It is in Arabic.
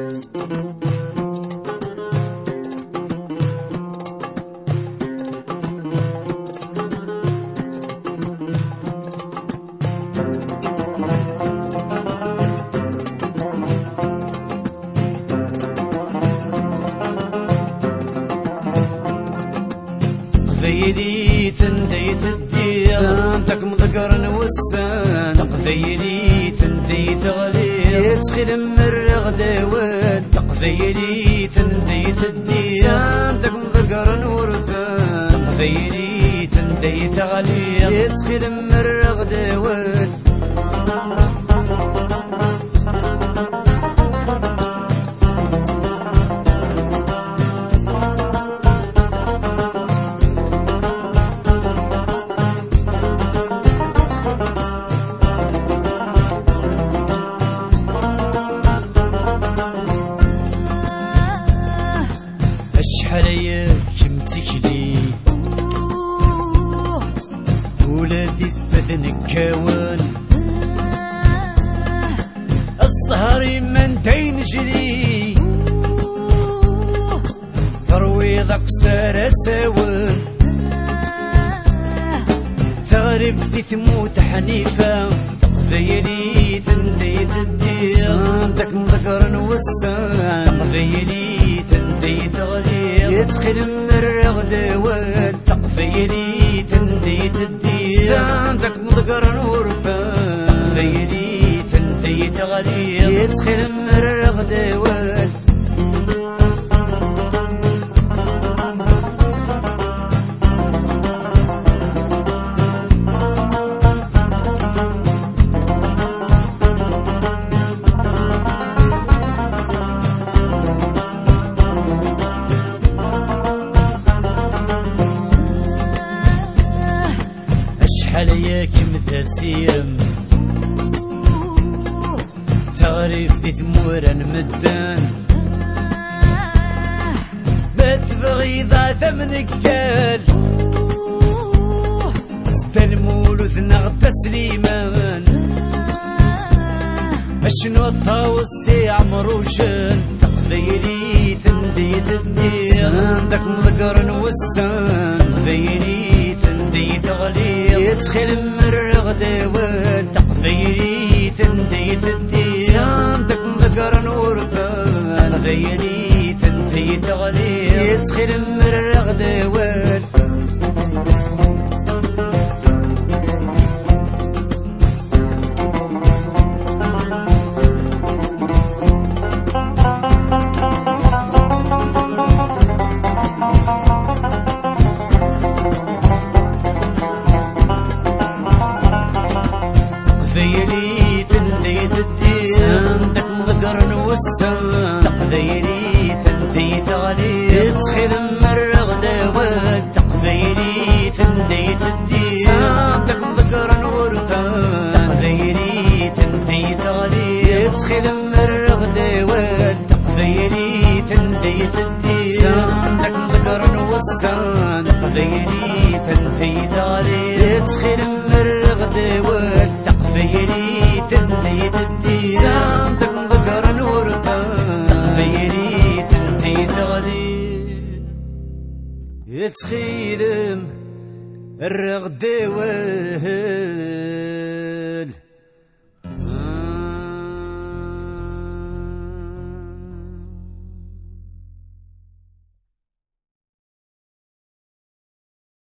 تقذيلي تنديت الدير سانتك مذكر نوسان تقذيلي تنديت غليل يتخيل مرغ داوال تقذيلي تنديت الدير سانتك مذكر نورثان تقذيلي تنديت غليل يتخيل مرغ داوال شحال كمتكلي ولادي فدن كاون السهر من دين جري ثروي ذاك سار ساون تغرب في تموت حنيفة تقذيلي تنديت الدير عندك مذكر نوسان تقذيلي تنديت غليل يتخيل مرغ داوال تقذيلي تنديت الدير عندك مذكر نورفان تقذيلي تنديت غليل يتخيل مرغ داوال شحال كمثاسيم تعرف ذي ثمورا مدان بتبغي ذا ثمنك كال استلمولو ثنغ تسليمان اشنو الطاوسي عمروشن تقذيلي تنديت الدير عندك مذكر نوسان تقذيلي تنديت غليل يتخيل مرغ داوال تقذيلي تنديت الدير عندك مذكر نورفان تقذيلي تنديت غليل يتخيل مرغ داوال تقذيلي تنديت الدير عندك مذكر نوسان تقذيلي تنديت غليل يتخيل مرغ داوال تقذيلي تنديت الدير عندك مذكر نورفان تقذيلي تنديت غليل يتخيل مرغ داوال تقذيلي تنديت الدير عندك مذكر نوسان تقذيلي تنديت غليل يتخيل مرغ داوال تقذيلي تنديت الدير عندك مذكر نورفان تقذيلي تنديت غليل يتخيل الرغد داوال